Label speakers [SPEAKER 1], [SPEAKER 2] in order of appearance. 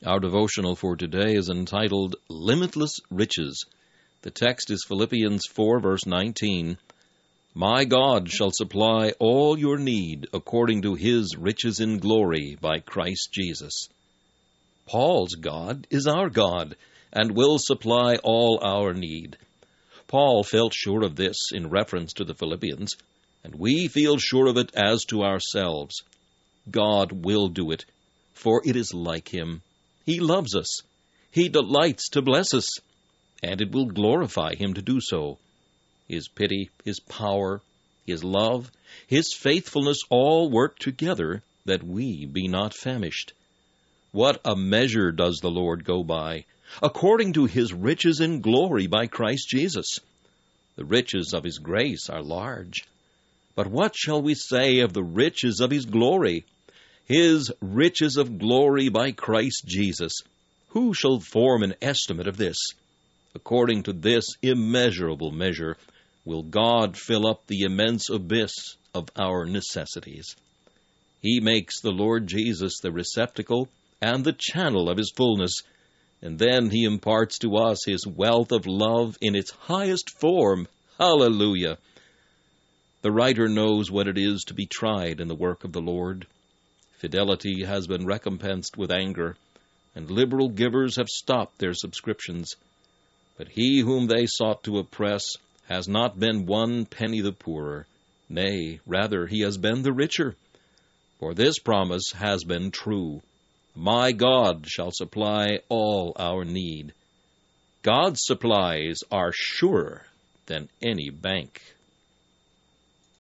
[SPEAKER 1] Our devotional for today is entitled Limitless Riches. The text is Philippians 4, verse 19. My God shall supply all your need according to his riches in glory by Christ Jesus. Paul's God is our God and will supply all our need. Paul felt sure of this in reference to the Philippians, and we feel sure of it as to ourselves. God will do it, for it is like him. He loves us. He delights to bless us, and it will glorify him to do so. His pity, his power, his love, his faithfulness all work together that we be not famished. What a measure does the Lord go by, according to his riches in glory by Christ Jesus. The riches of his grace are large. But what shall we say of the riches of his glory? His riches of glory by Christ Jesus. Who shall form an estimate of this? According to this immeasurable measure will God fill up the immense abyss of our necessities. He makes the Lord Jesus the receptacle and the channel of his fullness, and then he imparts to us his wealth of love in its highest form. Hallelujah! The writer knows what it is to be tried in the work of the Lord. Fidelity has been recompensed with anger, and liberal givers have stopped their subscriptions. But he whom they sought to oppress has not been one penny the poorer. Nay, rather, he has been the richer. For this promise has been true. My God shall supply all our need. God's supplies are surer than any bank.